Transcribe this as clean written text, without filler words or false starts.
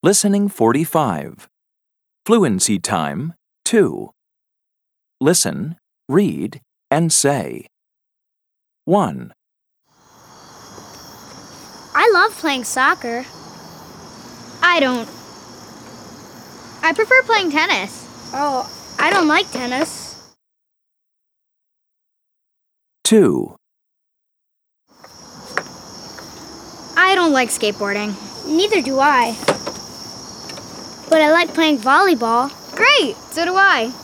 Listening 45. Fluency time 2. Listen, read, and say. 1, I love playing soccer. I don't. I prefer playing tennis. Oh, I don't like tennis. 2, I don't like skateboarding. Neither do I. But I like playing volleyball. Great, so do I.